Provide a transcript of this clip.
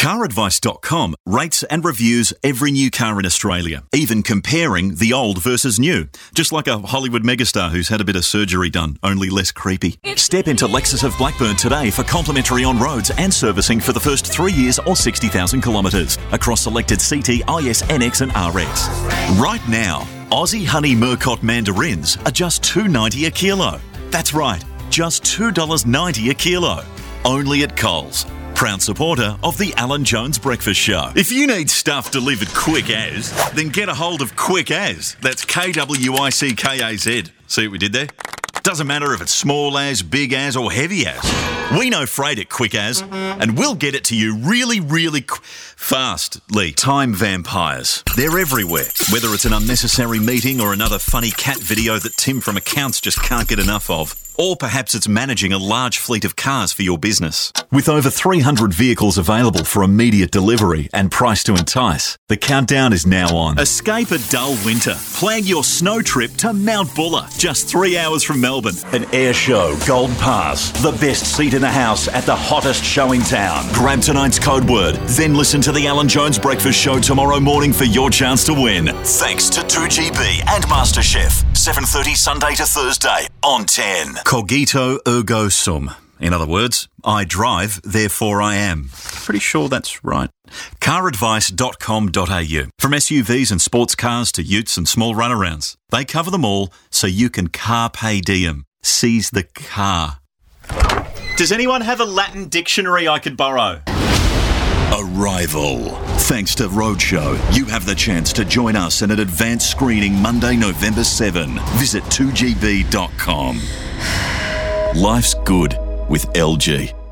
CarAdvice.com rates and reviews every new car in Australia, even comparing the old versus new. Just like a Hollywood megastar who's had a bit of surgery done, only less creepy. Step into Lexus of Blackburn today for complimentary on-roads and servicing for the first 3 years or 60,000 kilometres across selected CT, IS, NX and RX. Right now, Aussie Honey Murcott mandarins are just $2.90 a kilo. That's right, just $2.90 a kilo. Only at Coles. Proud supporter of the Alan Jones Breakfast Show. If you need stuff delivered quick as, then get a hold of Quick As. That's Kwickaz. See what we did there? Doesn't matter if it's small as, big as or heavy as. We know freight at Quick As, and we'll get it to you really fastly. Time vampires. They're everywhere. Whether it's an unnecessary meeting or another funny cat video that Tim from accounts just can't get enough of. Or perhaps it's managing a large fleet of cars for your business. With over 300 vehicles available for immediate delivery and priced to entice, the countdown is now on. Escape a dull winter. Plan your snow trip to Mount Buller, just 3 hours from Melbourne. An air show, Gold Pass, the best seat in the house at the hottest show in town. Grab tonight's code word, then listen to the Alan Jones Breakfast Show tomorrow morning for your chance to win. Thanks to 2GB and MasterChef. 7:30 Sunday to Thursday on 10. Cogito ergo sum. In other words, I drive, therefore I am. Pretty sure that's right. CarAdvice.com.au. From SUVs and sports cars to utes and small runarounds, they cover them all so you can carpe diem. Seize the car. Does anyone have a Latin dictionary I could borrow? Arrival. Thanks to Roadshow, you have the chance to join us in an advanced screening Monday, November 7. Visit 2gb.com. Life's good with LG.